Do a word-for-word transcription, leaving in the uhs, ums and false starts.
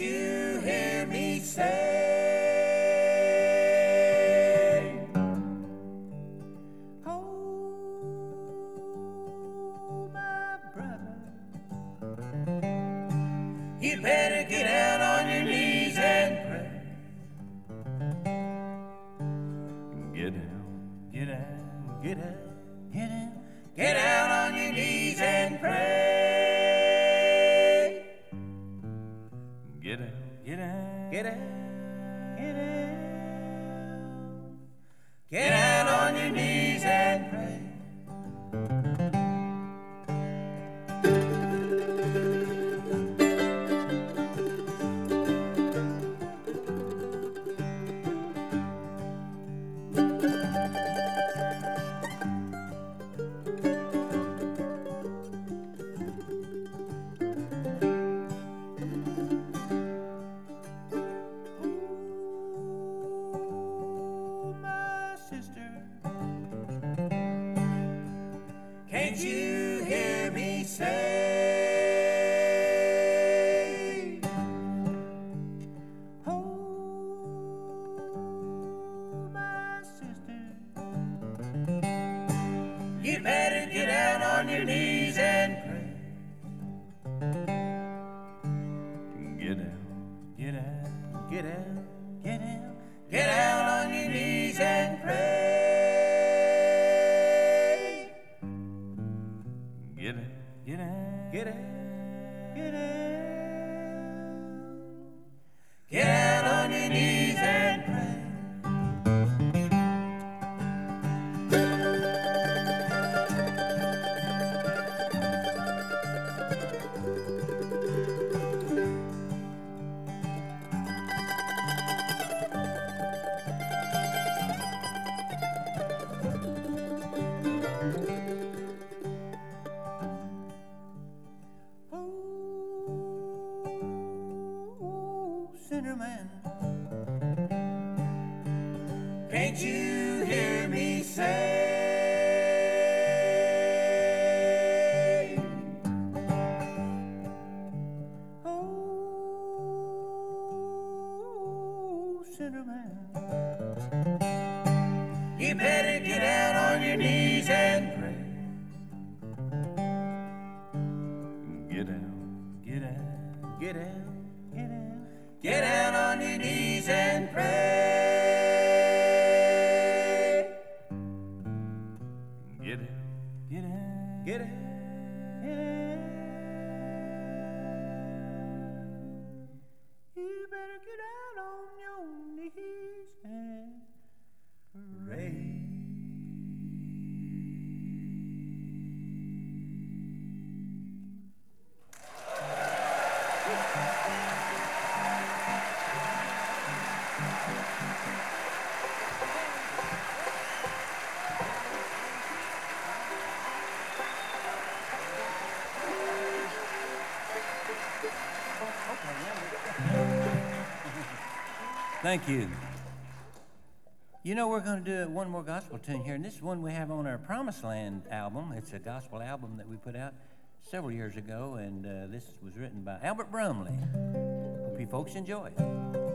you hear me say? Oh, my brother, you better get out on your knees and pray. Get out, Get out, get out, get out, get out on your knees and pray. get out, Get out, get out, get out, get out on your knees and pray. Can't you hear me say? Oh, my sister, you better get out on your knees and pray. get out, Get out, get out, get out, get out on your knees and pray. get out, Get out, get out, get out, get out on your knees and pray. Sinner man, can't you hear me say? Oh, sinner man, you better get out on your knees and pray. get out, Get out, get out, get out, get out on your knees and pray. get out, Get out, get out, get out. You better get out on your knees and pray. Thank you. You know, we're going to do one more gospel tune here, and this is one we have on our Promised Land album. It's a gospel album that we put out several years ago, and uh, this was written by Albert Brumley. Hope you folks enjoy it.